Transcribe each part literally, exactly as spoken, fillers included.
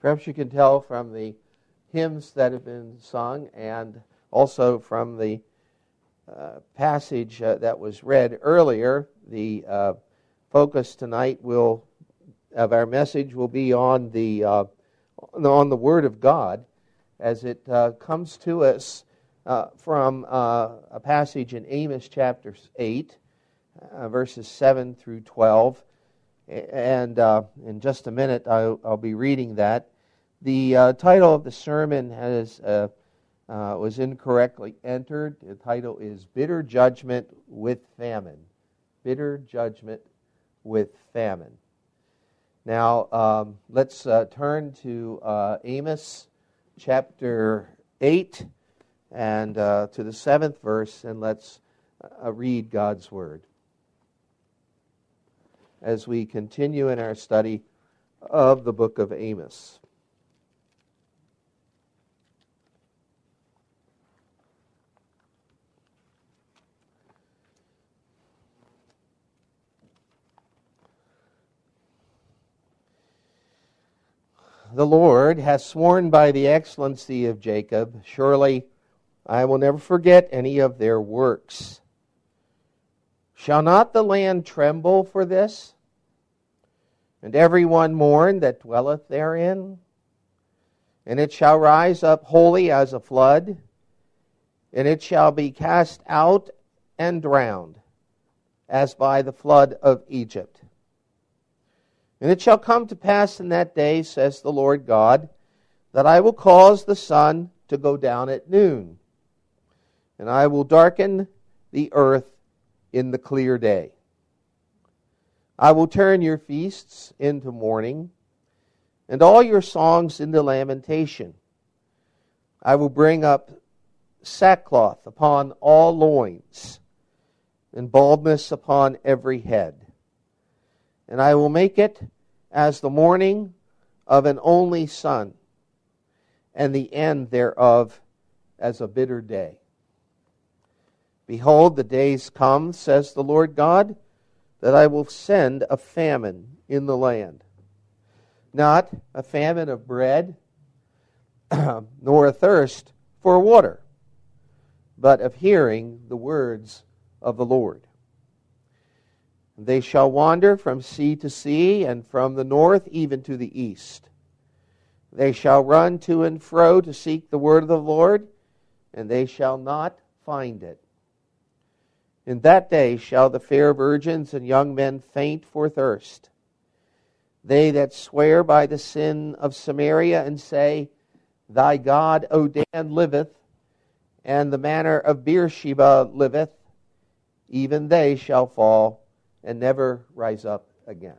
Perhaps you can tell from the hymns that have been sung and also from the uh, passage uh, that was read earlier. The uh, focus tonight will of our message will be on the uh, on the Word of God as it uh, comes to us uh, from uh, a passage in Amos chapter eight, uh, verses seven through twelve. And uh, in just a minute, I'll, I'll be reading that. The uh, title of the sermon has uh, uh, was incorrectly entered. The title is Bitter Judgment with Famine. Bitter Judgment with Famine. Now, um, let's uh, turn to uh, Amos chapter eight and uh, to the seventh verse, and let's uh, read God's Word as we continue in our study of the book of Amos. The Lord has sworn by the excellency of Jacob, surely I will never forget any of their works. Shall not the land tremble for this, and everyone mourn that dwelleth therein? And it shall rise up wholly as a flood, and it shall be cast out and drowned, as by the flood of Egypt. And it shall come to pass in that day, says the Lord God, that I will cause the sun to go down at noon, and I will darken the earth in the clear day. I will turn your feasts into mourning, and all your songs into lamentation. I will bring up sackcloth upon all loins, and baldness upon every head. And I will make it as the mourning of an only son, and the end thereof as a bitter day. Behold, the days come, says the Lord God, that I will send a famine in the land. Not a famine of bread, nor a thirst for water, but of hearing the words of the Lord. They shall wander from sea to sea, and from the north even to the east. They shall run to and fro to seek the word of the Lord, and they shall not find it. In that day shall the fair virgins and young men faint for thirst. They that swear by the sin of Samaria and say, Thy God, O Dan, liveth, and the manner of Beersheba liveth, even they shall fall and never rise up again.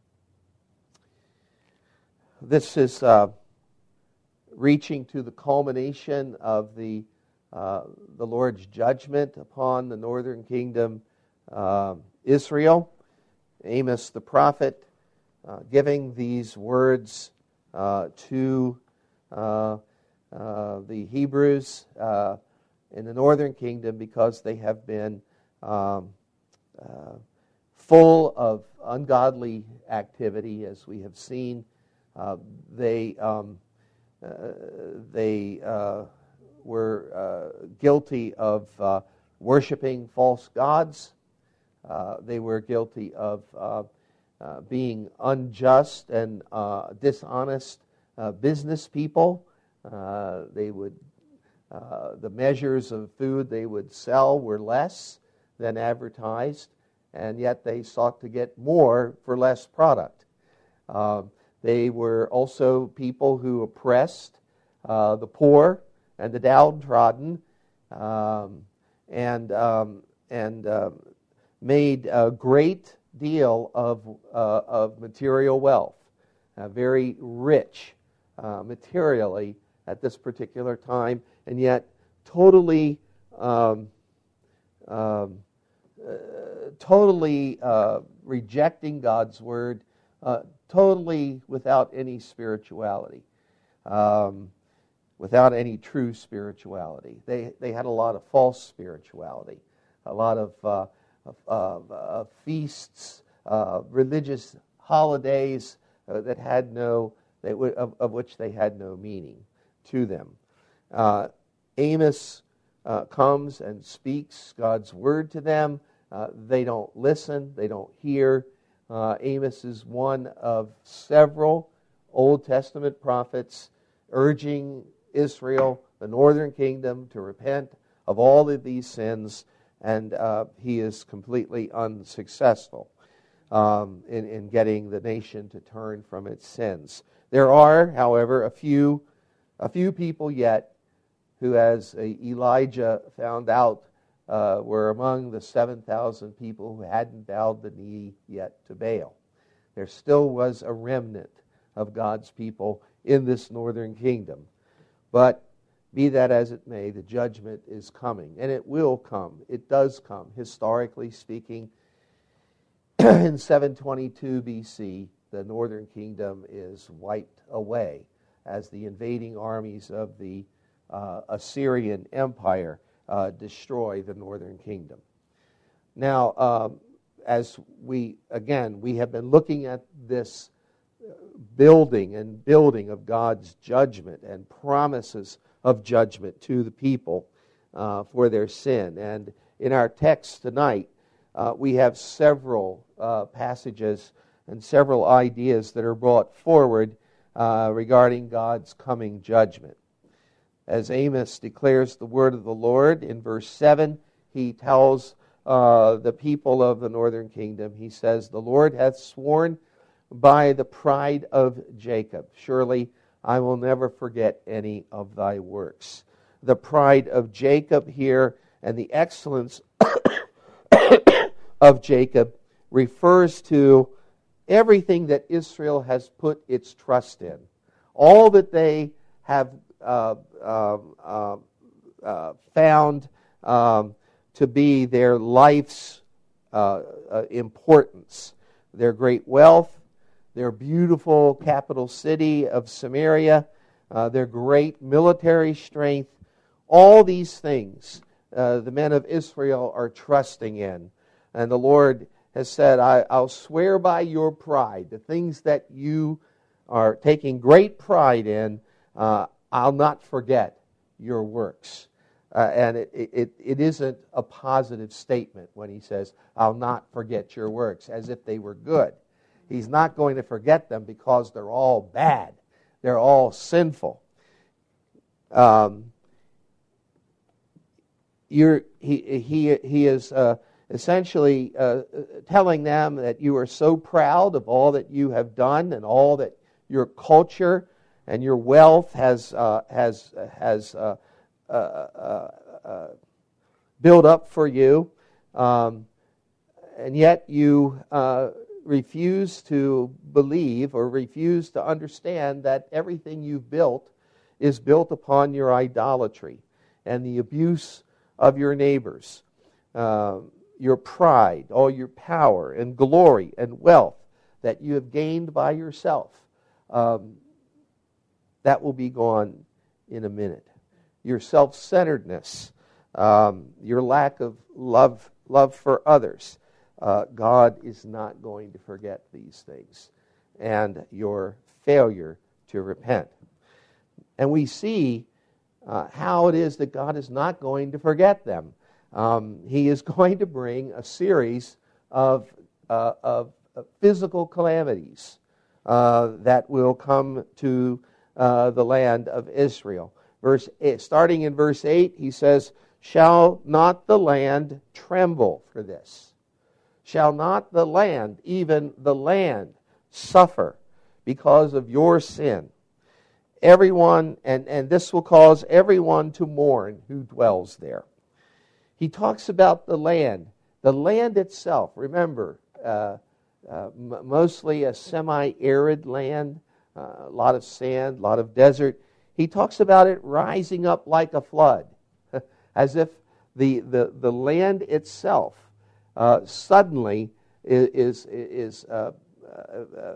This is uh, reaching to the culmination of the uh, the Lord's judgment upon the northern kingdom, uh, Israel. Amos the prophet uh, giving these words uh, to uh, uh, the Hebrews uh, in the northern kingdom because they have been um, uh, full of ungodly activity, as we have seen. Uh, they um, uh, they uh, were uh, guilty of uh, worshiping false gods. Uh, they were guilty of uh, uh, being unjust and uh, dishonest uh, business people. Uh, they would uh, the measures of food they would sell were less than advertised, and yet they sought to get more for less product. Uh, they were also people who oppressed uh, the poor and the downtrodden, um, and um, and uh, made a great deal of uh, of material wealth, uh, very rich uh, materially at this particular time, and yet totally. Um, um, Uh, totally uh, rejecting God's word, uh, totally without any spirituality, um, without any true spirituality. They they had a lot of false spirituality, a lot of, uh, of, of, of feasts, uh, religious holidays uh, that had no they would, of, of which they had no meaning to them. Uh, Amos uh, comes and speaks God's word to them. Uh, they don't listen. They don't hear. Uh, Amos is one of several Old Testament prophets urging Israel, the northern kingdom, to repent of all of these sins, and uh, he is completely unsuccessful um, in, in getting the nation to turn from its sins. There are, however, a few, a few people yet who, as uh, Elijah found out, uh, were among the seven thousand people who hadn't bowed the knee yet to Baal. There still was a remnant of God's people in this northern kingdom. But be that as it may, the judgment is coming, and it will come. It does come, historically speaking. In seven twenty-two B C, the northern kingdom is wiped away as the invading armies of the uh, Assyrian Empire uh, destroy the northern kingdom. Now, um, as we, again, we have been looking at this building and building of God's judgment and promises of judgment to the people uh, for their sin. And in our text tonight, uh, we have several uh, passages and several ideas that are brought forward uh, regarding God's coming judgment. As Amos declares the word of the Lord in verse seven, he tells uh, the people of the northern kingdom, he says, "The Lord hath sworn by the pride of Jacob, surely I will never forget any of thy works." The pride of Jacob here and the excellence of Jacob refers to everything that Israel has put its trust in. All that they have uh, uh, uh, uh, found um, to be their life's uh, uh, importance. Their great wealth, their beautiful capital city of Samaria, uh, their great military strength, all these things uh, the men of Israel are trusting in. And the Lord has said, I, I'll swear by your pride, the things that you are taking great pride in, uh, I'll not forget your works. Uh, and it, it, it isn't a positive statement when he says, I'll not forget your works, as if they were good. He's not going to forget them because they're all bad. They're all sinful. Um, you're, he, he, he is uh, essentially uh, telling them that you are so proud of all that you have done and all that your culture and your wealth has uh, has has uh, uh, uh, uh, built up for you, um, and yet you uh, refuse to believe or refuse to understand that everything you've built is built upon your idolatry and the abuse of your neighbors, uh, your pride, all your power and glory and wealth that you have gained by yourself. Um, that will be gone in a minute. Your self-centeredness, um, your lack of love, love for others. Uh, God is not going to forget these things, and your failure to repent. And we see uh, how it is that God is not going to forget them. Um, he is going to bring a series of, uh, of, of physical calamities uh, that will come to uh, the land of Israel. Verse eight, starting in verse eight, he says, "Shall not the land tremble for this? Shall not the land, even the land, suffer because of your sin? Everyone, and, and this will cause everyone to mourn who dwells there." He talks about the land. The land itself, remember, uh, uh, m- mostly a semi-arid land, uh, a lot of sand, a lot of desert. He talks about it rising up like a flood, as if the, the, the land itself uh, suddenly is, is, uh, uh,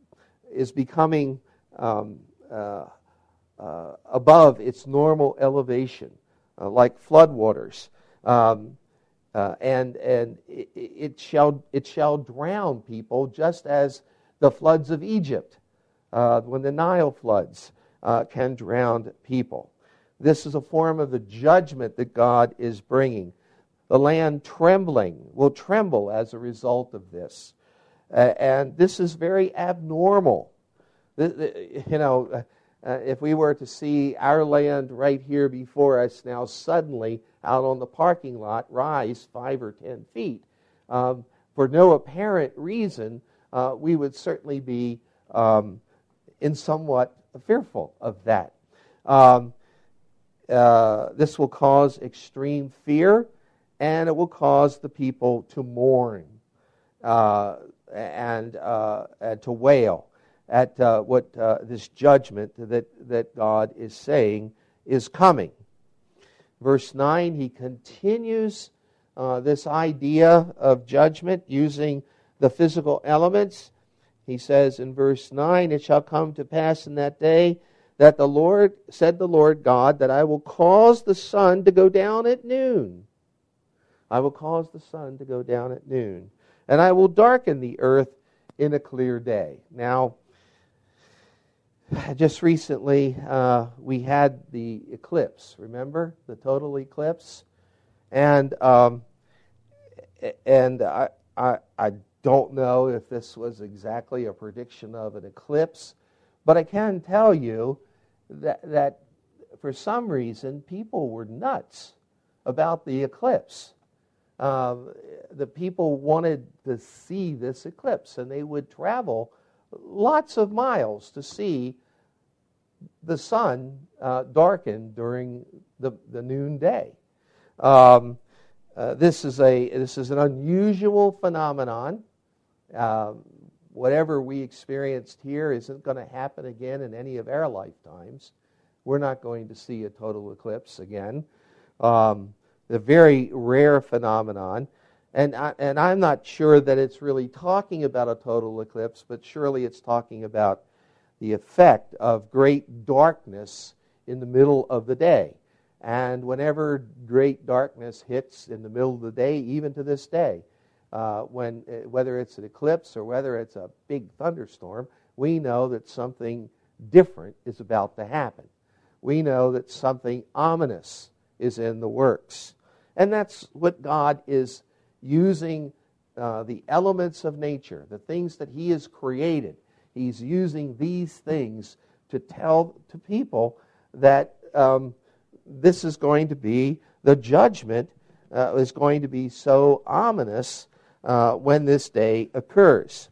is becoming um, uh, uh, above its normal elevation, uh, like floodwaters. Um, uh, and and it, it shall it shall drown people, just as the floods of Egypt uh, when the Nile floods uh, can drown people. This is a form of the judgment that God is bringing. The land trembling will tremble as a result of this. Uh, and this is very abnormal. The, the, you know, uh, if we were to see our land right here before us now suddenly out on the parking lot rise five or ten feet, um, for no apparent reason, uh, we would certainly be um, in somewhat fearful of that. Um, uh, this will cause extreme fear, and it will cause the people to mourn uh, and, uh, and to wail at uh, what uh, this judgment that, that God is saying is coming. Verse nine, he continues uh, this idea of judgment using the physical elements. He says in verse nine, it shall come to pass in that day that the Lord, said the Lord God, that I will cause the sun to go down at noon. I will cause the sun to go down at noon. And I will darken the earth in a clear day. Now, just recently, uh, we had the eclipse, remember? The total eclipse? And um, and I, I, I don't know if this was exactly a prediction of an eclipse, but I can tell you that, that for some reason, people were nuts about the eclipse. Um, the people wanted to see this eclipse, and they would travel lots of miles to see the sun uh, darken during the, the noonday. Um, uh, this is a this is an unusual phenomenon. Um, whatever we experienced here isn't going to happen again in any of our lifetimes. We're not going to see a total eclipse again. Um, a very rare phenomenon. And, I, and I'm not sure that it's really talking about a total eclipse, but surely it's talking about the effect of great darkness in the middle of the day. And whenever great darkness hits in the middle of the day, even to this day, uh, when whether it's an eclipse or whether it's a big thunderstorm, we know that something different is about to happen. We know that something ominous is in the works. And that's what God is using uh, the elements of nature, the things that He has created. He's using these things to tell to people that um, this is going to be, the judgment uh, is going to be so ominous uh, when this day occurs.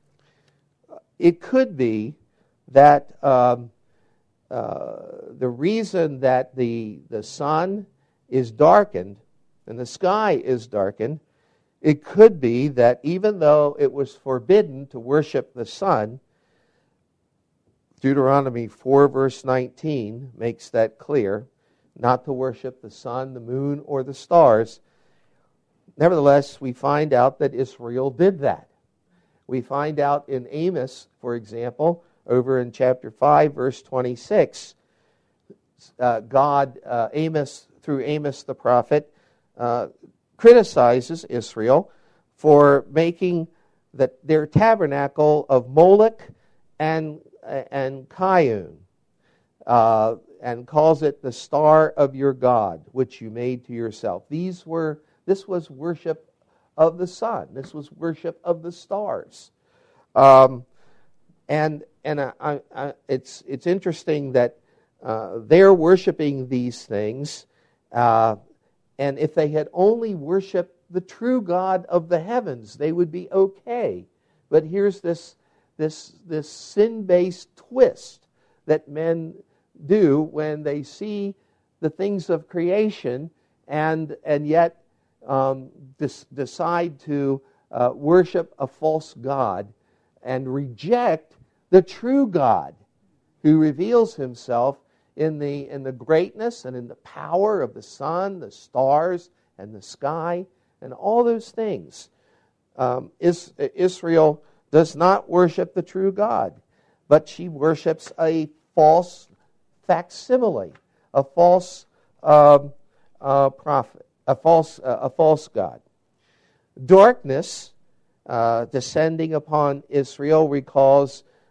It could be that um, uh, the reason that the, the sun is darkened and the sky is darkened, it could be that even though it was forbidden to worship the sun, Deuteronomy four verse nineteen makes that clear, not to worship the sun, the moon, or the stars. Nevertheless, we find out that Israel did that. We find out in Amos, for example, over in chapter five, verse twenty-six, uh, God, uh, Amos, through Amos the prophet, uh, criticizes Israel for making the, their tabernacle of Moloch and and Kayun, uh, and calls it the star of your God, which you made to yourself. These were this was worship of the sun. This was worship of the stars, um, and and I, I, it's it's interesting that uh, they're worshiping these things, uh, and if they had only worshipped the true God of the heavens, they would be okay. But here's this. This, this sin-based twist that men do when they see the things of creation and, and yet um, dis- decide to uh, worship a false god and reject the true God who reveals Himself in the, in the greatness and in the power of the sun, the stars, and the sky, and all those things. Um, is, Israel does not worship the true God, but she worships a false facsimile, a false um, uh, prophet, a false uh, a false god. Darkness uh, descending upon Israel recalls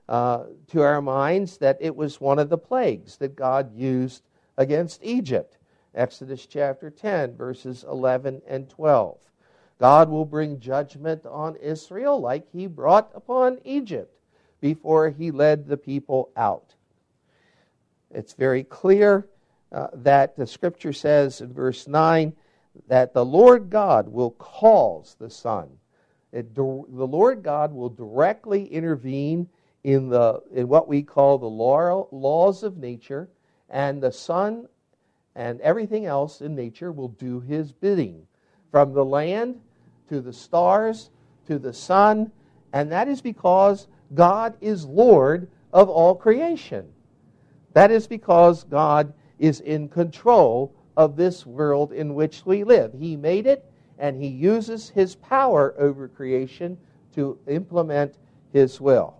uh, to our minds that it was one of the plagues that God used against Egypt. Exodus chapter ten, verses eleven and twelve. God will bring judgment on Israel like he brought upon Egypt before he led the people out. It's very clear uh, that the Scripture says in verse nine that the Lord God will cause the sun. It, the Lord God will directly intervene in the in what we call the law, laws of nature, and the sun and everything else in nature will do his bidding, from the land to the stars to the sun, and that is because God is Lord of all creation. That is because God is in control of this world in which we live. He made it, and he uses his power over creation to implement his will.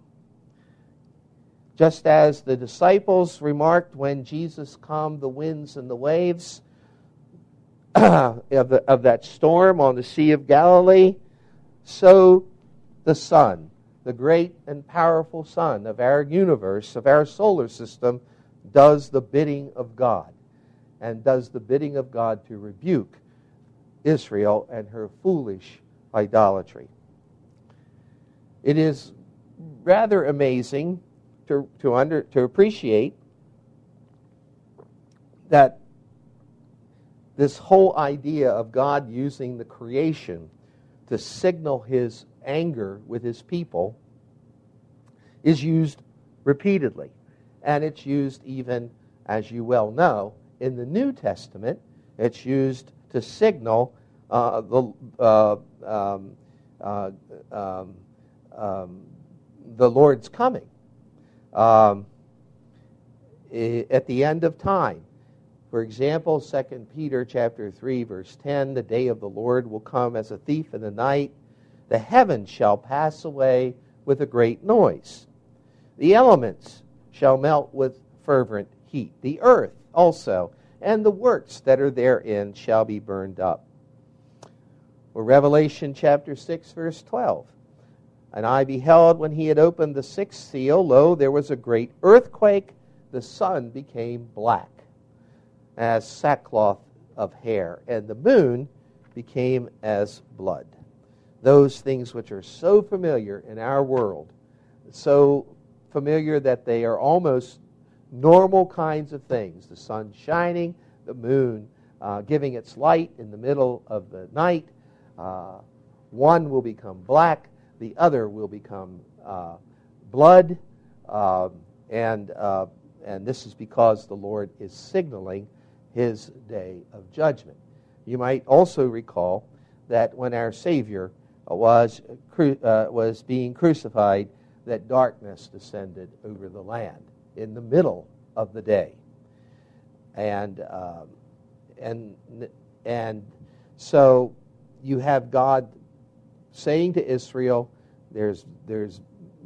Just as the disciples remarked when Jesus calmed the winds and the waves of, the, of that storm on the Sea of Galilee, so the sun, the great and powerful sun of our universe, of our solar system, does the bidding of God, and does the bidding of God to rebuke Israel and her foolish idolatry. It is rather amazing to to under to appreciate that this whole idea of God using the creation to signal his anger with his people is used repeatedly. And it's used even, as you well know, in the New Testament. It's used to signal uh, the uh, um, uh, um, um, the Lord's coming. Um, at the end of time. For example, Second Peter chapter three, verse ten, the day of the Lord will come as a thief in the night. The heavens shall pass away with a great noise. The elements shall melt with fervent heat. The earth also, and the works that are therein shall be burned up. Or Revelation chapter six, verse twelve. And I beheld when he had opened the sixth seal, lo, there was a great earthquake. The sun became black as sackcloth of hair, and the moon became as blood. Those things which are so familiar in our world, so familiar that they are almost normal kinds of things. The sun shining, the moon uh, giving its light in the middle of the night. Uh, one will become black, the other will become uh, blood, uh, and uh, and this is because the Lord is signaling his day of judgment. You might also recall that when our Savior was cru- uh, was being crucified, that darkness descended over the land in the middle of the day, and um, and and so you have God saying to Israel, "There's there's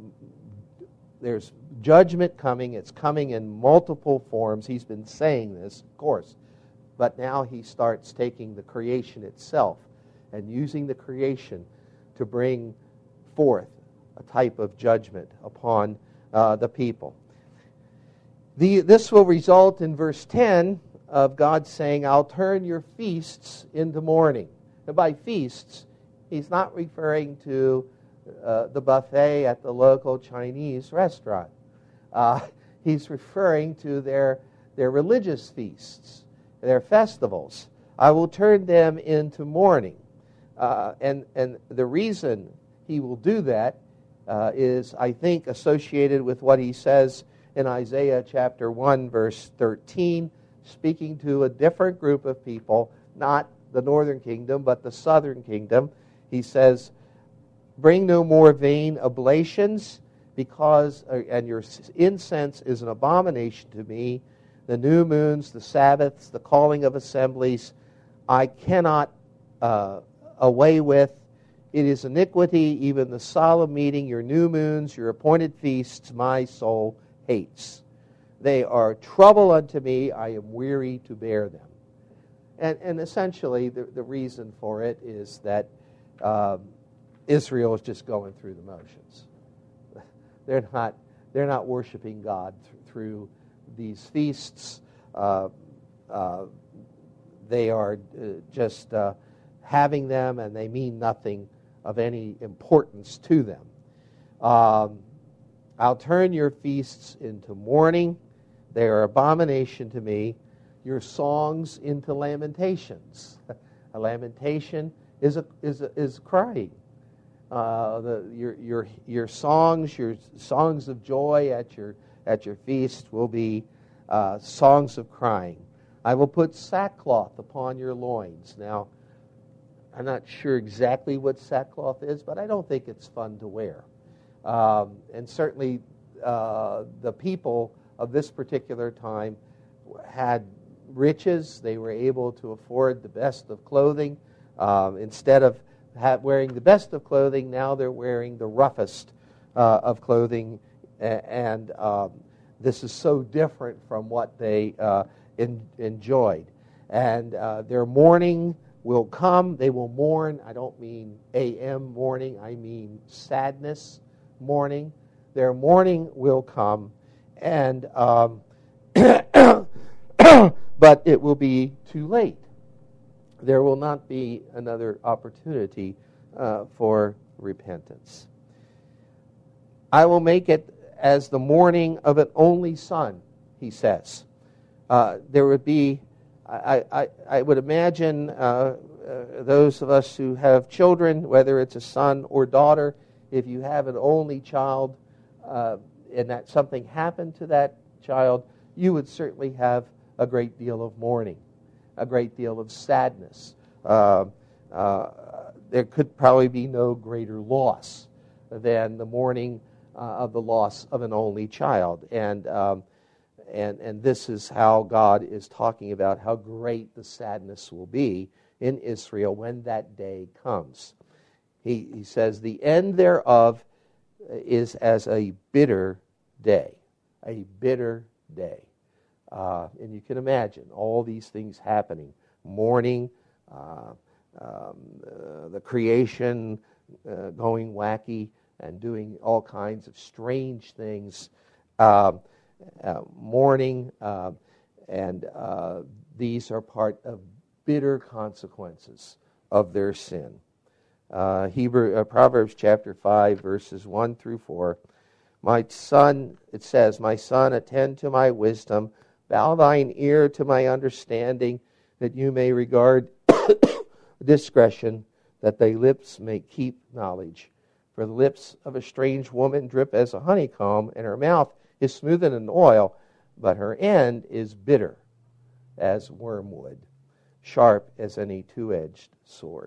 there's judgment coming. It's coming in multiple forms." He's been saying this, of course, but now he starts taking the creation itself and using the creation to bring forth a type of judgment upon uh, the people. The, this will result in verse ten of God saying, "I'll turn your feasts into mourning." And by feasts, he's not referring to uh, the buffet at the local Chinese restaurant. Uh, he's referring to their, their religious feasts, their festivals. I will turn them into mourning. Uh, and, and the reason he will do that uh, is, I think, associated with what he says in Isaiah chapter one, verse thirteen, speaking to a different group of people, not the northern kingdom, but the southern kingdom. He says, "Bring no more vain oblations, because uh, and your incense is an abomination to me. The new moons, the Sabbaths, the calling of assemblies, I cannot uh, away with. It is iniquity, even the solemn meeting, your new moons, your appointed feasts, my soul hates. They are trouble unto me, I am weary to bear them." And, and essentially, the, the reason for it is that um, Israel is just going through the motions. They're not they're not worshiping God th- through these feasts. Uh, uh, they are uh, just uh, having them, and they mean nothing of any importance to them. Um, I'll turn your feasts into mourning. They are abomination to me. Your songs into lamentations. A lamentation is a, is a, is crying. Uh, the, your your your songs, your songs of joy at your at your feast will be uh, songs of crying. I will put sackcloth upon your loins. Now, I'm not sure exactly what sackcloth is, but I don't think it's fun to wear. Um, and certainly, uh, the people of this particular time had riches. They were able to afford the best of clothing. Um, instead of have, wearing the best of clothing, now they're wearing the roughest uh, of clothing. And um, this is so different from what they uh, in, enjoyed. And uh, their mourning will come. They will mourn. I don't mean A M mourning. I mean sadness mourning. Their mourning will come. And um, but it will be too late. There will not be another opportunity uh, for repentance. I will make it as the mourning of an only son, he says. Uh, there would be, I, I, I would imagine uh, uh, those of us who have children, whether it's a son or daughter, if you have an only child uh, and that something happened to that child, you would certainly have a great deal of mourning, a great deal of sadness. Uh, uh, there could probably be no greater loss than the mourning uh, of the loss of an only child. And, um, and, and this is how God is talking about how great the sadness will be in Israel when that day comes. He, he says, the end thereof is as a bitter day, a bitter day. Uh, and you can imagine all these things happening. Mourning, uh, um, uh, the creation uh, going wacky and doing all kinds of strange things. Uh, uh, mourning, uh, and uh, these are part of bitter consequences of their sin. Uh, Hebrew uh, Proverbs chapter five, verses one through four. My son, it says, my son, attend to my wisdom. Bow thine ear to my understanding, that you may regard discretion, that thy lips may keep knowledge. For the lips of a strange woman drip as a honeycomb, and her mouth is smoothed in oil, but her end is bitter as wormwood, sharp as any two-edged sword.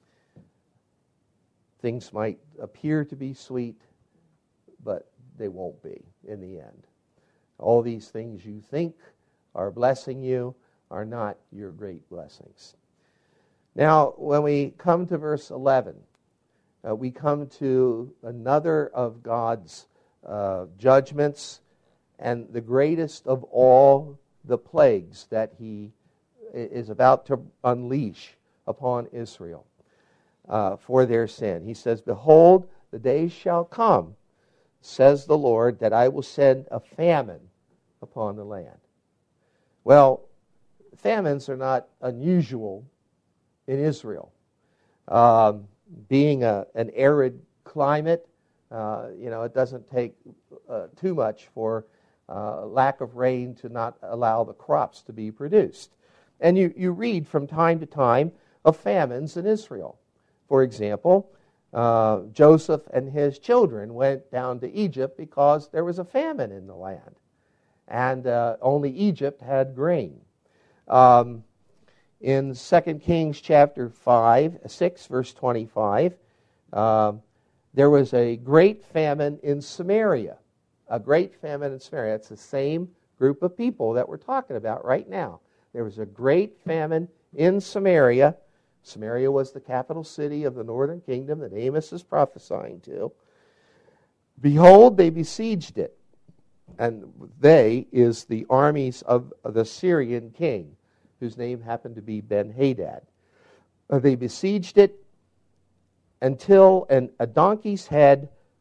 Things might appear to be sweet, but they won't be in the end. All these things you think are blessing you are not your great blessings. Now, when we come to verse eleven, uh, we come to another of God's uh, judgments, and the greatest of all the plagues that he is about to unleash upon Israel uh, for their sin. He says, behold, the days shall come, says the Lord, that I will send a famine upon the land. Well, famines are not unusual in Israel. Um, being a, an arid climate, uh, you know, it doesn't take uh, too much for uh, lack of rain to not allow the crops to be produced. And you, you read from time to time of famines in Israel. For example, uh, Joseph and his children went down to Egypt because there was a famine in the land. And uh, only Egypt had grain. Um, in Second Kings chapter five, six, verse twenty-five, uh, there was a great famine in Samaria. A great famine in Samaria. It's the same group of people that we're talking about right now. There was a great famine in Samaria. Samaria was the capital city of the northern kingdom that Amos is prophesying to. Behold, they besieged it. And they is the armies of the Syrian king, whose name happened to be Ben-Hadad. Uh, they besieged it until an, a donkey's head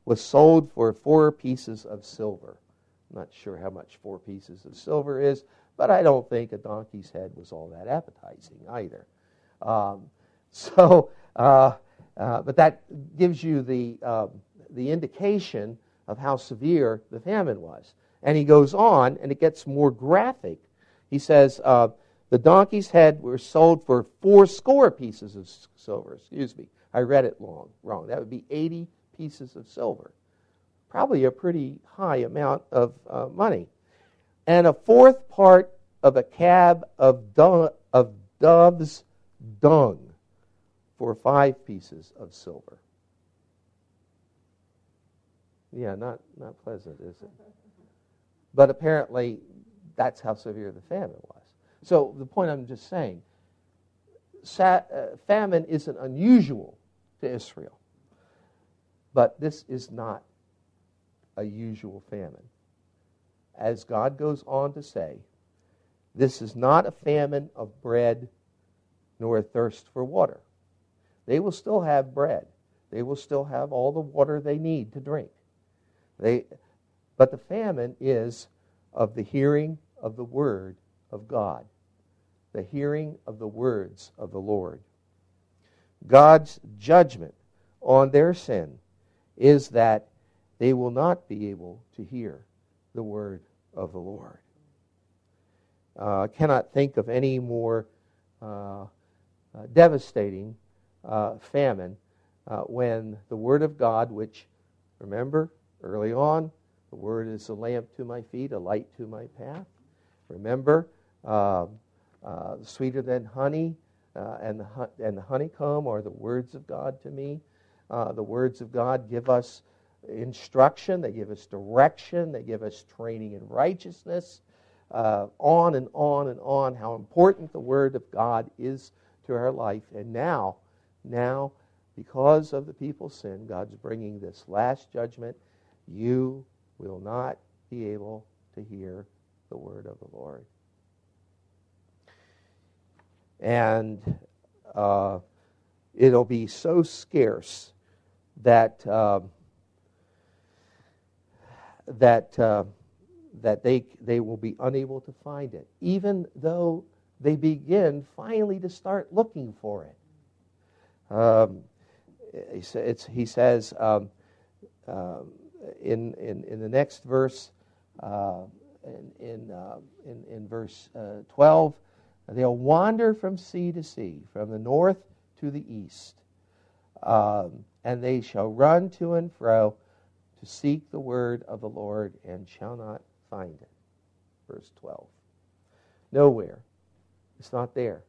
was sold for four pieces of silver. I'm not sure how much four pieces of silver is, but I don't think a donkey's head was all that appetizing either. Um, so, uh, uh, but that gives you the uh, the indication of how severe the famine was. And he goes on, and it gets more graphic. He says, uh, the donkey's head were sold for four score pieces of silver. Excuse me, I read it long, wrong. That would be eighty pieces of silver. Probably a pretty high amount of uh, money. And a fourth part of a cab of, do- of dove's dung for five pieces of silver. Yeah, not, not pleasant, is it? But apparently, that's how severe the famine was. So the point I'm just saying, sa- uh, famine isn't unusual to Israel. But this is not a usual famine. As God goes on to say, this is not a famine of bread nor a thirst for water. They will still have bread. They will still have all the water they need to drink. They, but the famine is of the hearing of the word of God, the hearing of the words of the Lord. God's judgment on their sin is that they will not be able to hear the word of the Lord. I uh, cannot think of any more uh, uh, devastating uh, famine uh, when the word of God, which, remember, early on, the word is a lamp to my feet, a light to my path. Remember, uh, uh, sweeter than honey uh, and, the, and the honeycomb are the words of God to me. Uh, the words of God give us instruction, they give us direction, they give us training in righteousness, uh, on and on and on, how important the Word of God is to our life. And now, now, because of the people's sin, God's bringing this last judgment. You will not be able to hear the word of the Lord. And uh, it'll be so scarce that uh, that uh, that they they will be unable to find it, even though they begin finally to start looking for it. Um, it's, it's, he says um, um, in, in in the next verse, uh, in in, uh, in in verse uh, twelve, they'll wander from sea to sea, from the north to the east, um, and they shall run to and fro to seek the word of the Lord, and shall not find it. Verse twelve. Nowhere. It's not there.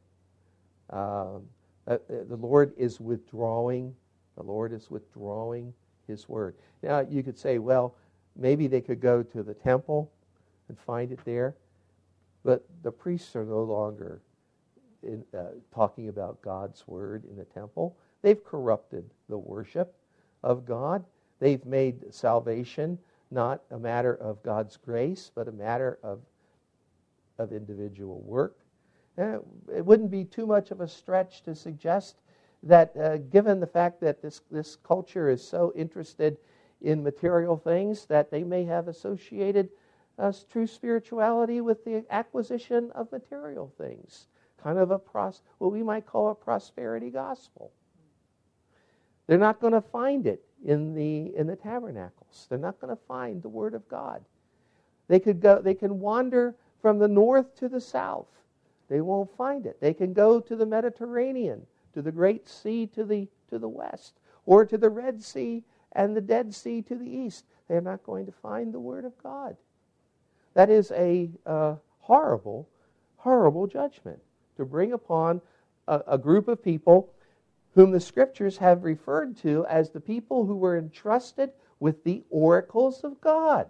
Um, uh, the Lord is withdrawing. The Lord is withdrawing His word. Now, you could say, well, maybe they could go to the temple and find it there. But the priests are no longer in, uh, talking about God's word in the temple. They've corrupted the worship of God. They've made salvation not a matter of God's grace, but a matter of, of individual work. Uh, it wouldn't be too much of a stretch to suggest that uh, given the fact that this, this culture is so interested in material things, that they may have associated uh, true spirituality with the acquisition of material things. Kind of a pros- what we might call a prosperity gospel. They're not going to find it in the in the tabernacles. They're not going to find the Word of God. They could go. They can wander from the north to the south. They won't find it. They can go to the Mediterranean, to the Great Sea to the to the west, or to the Red Sea and the Dead Sea to the east. They're not going to find the Word of God. That is a uh, horrible, horrible judgment to bring upon a, a group of people whom the Scriptures have referred to as the people who were entrusted with the oracles of God.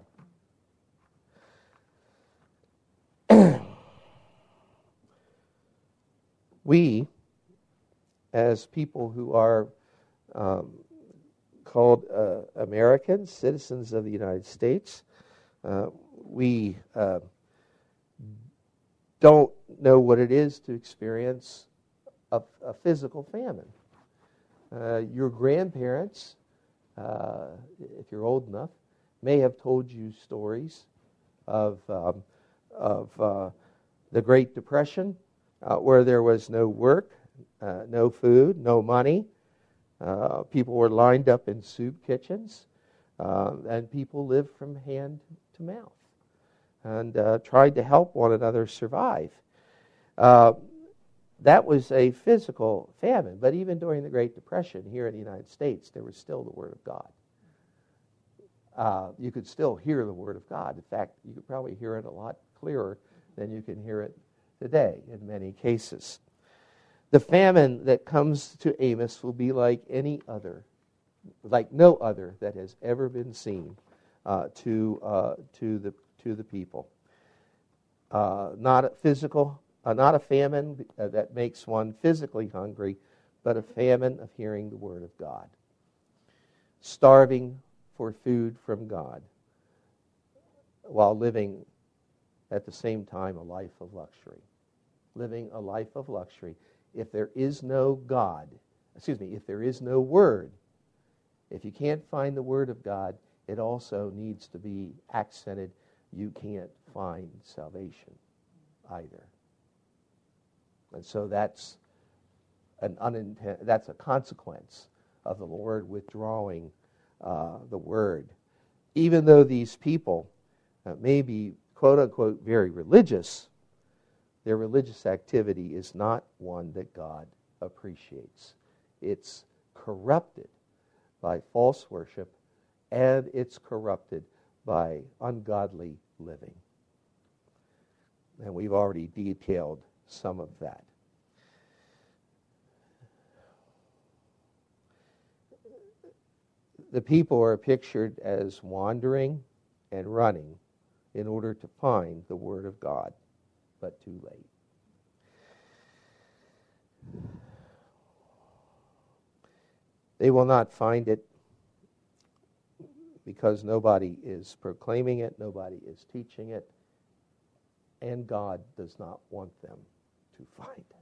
We, as people who are um, called uh, Americans, citizens of the United States, uh, we uh, don't know what it is to experience a, a physical famine. Uh, your grandparents uh, if you're old enough, may have told you stories of, um, of uh, the Great Depression, uh, where there was no work, uh, no food, no money. Uh, people were lined up in soup kitchens, uh, and people lived from hand to mouth and uh, tried to help one another survive. Uh, that was a physical famine, but even during the Great Depression here in the United States, there was still the Word of God. Uh, you could still hear the Word of God. In fact, you could probably hear it a lot clearer than you can hear it today in many cases. The famine that comes to Amos will be like any other, like no other that has ever been seen uh, to uh, to the to the people. Uh, not a physical, uh, not a famine uh, that makes one physically hungry, but a famine of hearing the Word of God. Starving for food from God, while living at the same time a life of luxury. Living a life of luxury. If there is no God, excuse me, if there is no Word, if you can't find the Word of God, it also needs to be accented, you can't find salvation either. And so that's an unintended, that's a consequence of the Lord withdrawing uh, the Word. Even though these people uh, may be, quote unquote, very religious, their religious activity is not one that God appreciates. It's corrupted by false worship, and it's corrupted by ungodly living. And we've already detailed some of that. The people are pictured as wandering and running in order to find the Word of God, but too late. They will not find it because nobody is proclaiming it, nobody is teaching it, and God does not want them to find it.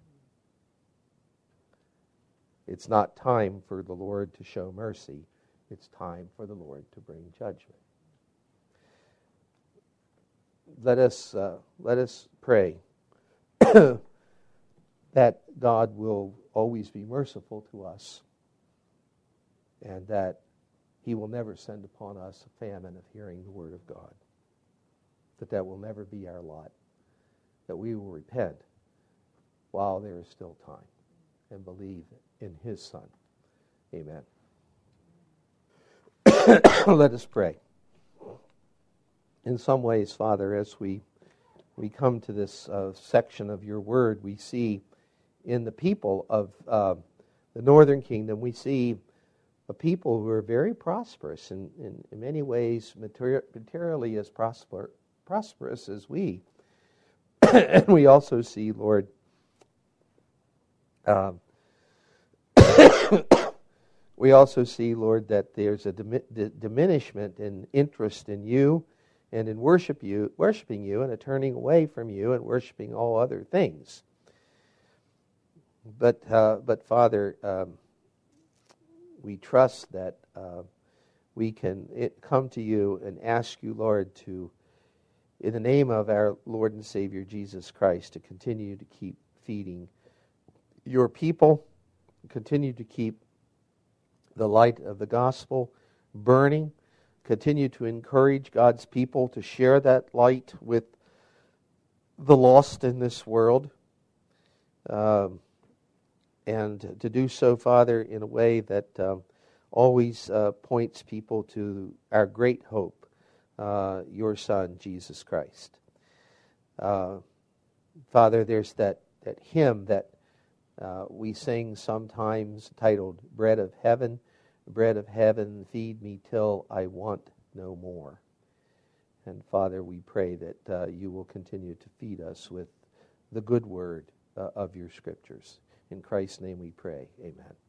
It's not time for the Lord to show mercy. It's time for the Lord to bring judgment. Let us uh, let us pray that God will always be merciful to us, and that He will never send upon us a famine of hearing the Word of God. That that will never be our lot. That we will repent while there is still time and believe in His Son. Amen. Let us pray. In some ways, Father, as we we come to this uh, section of your word, we see in the people of uh, the northern kingdom, we see a people who are very prosperous, and in, in many ways materi- materially as prosper, prosperous as we. And we also see, Lord, um, we also see, Lord, that there's a dim- d- diminishment in interest in you and in worship you, worshiping you, and a turning away from you and worshiping all other things. But, uh, but Father, um, we trust that uh, we can it, come to you and ask you, Lord, to, in the name of our Lord and Savior Jesus Christ, to continue to keep feeding your people, continue to keep the light of the gospel burning, continue to encourage God's people to share that light with the lost in this world, um, and to do so, Father, in a way that um, always uh, points people to our great hope, uh, your Son, Jesus Christ. Uh, Father, there's that, that hymn that uh, we sing sometimes titled Bread of Heaven, Bread of Heaven, feed me till I want no more. And Father, we pray that uh, you will continue to feed us with the good word uh, of your scriptures. In Christ's name we pray. Amen.